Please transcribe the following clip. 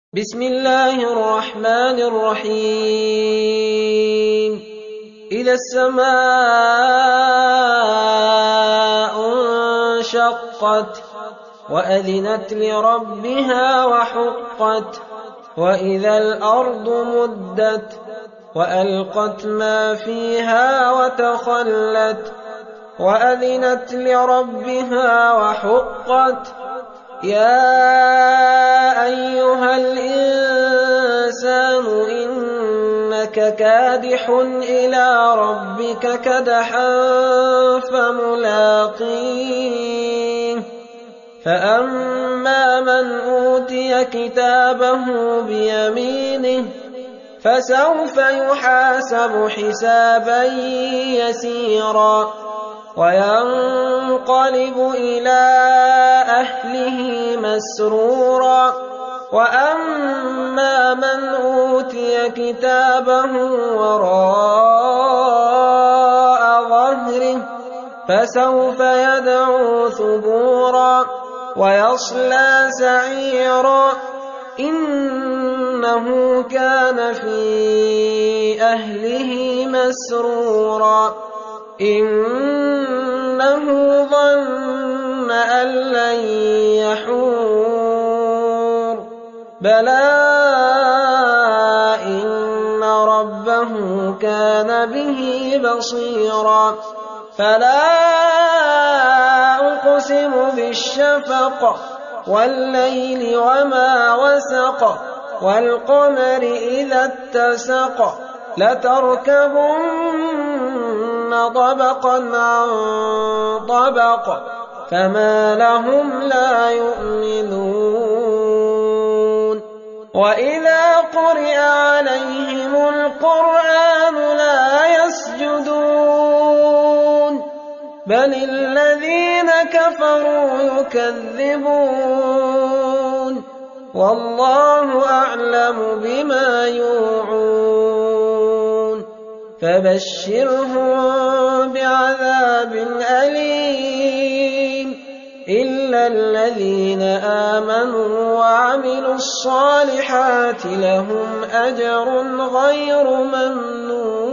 بسم الله الرحمن الرحيم إذا السماء انشقت وأذنت لربها وحقت وإذا الأرض مدت وألقت ما فيها وتخلت وأذنت لربها وحقت يا أيها الإنسان إنك كادح إلى ربك كدحا فملاقيه فأما من أوتي كتابه بيمينه فسوف يحاسب حسابا يسيرا وينقلب إلى أهله مسرورا وأما من أوتي كتابه وراء ظهره فسوف يدعو ثبورا ويصلى سعيرا إنه كان في أهله مسرورا إنه ظن أن لن يحور بلى إن ربه كان به بصيرا فلا أقسم بالشفق والليل وما وسق والقمر إذا اتسق لتركبن طبقا عن طبق فما لهم لا يؤمنون وإذا قرئ عليهم القرآن لا يسجدون بل الذين كفروا يكذبون والله أعلم بما يوعون فبشرهم بعذاب أليم إلا الذين آمنوا وعملوا الصالحات لهم أجر غير ممنون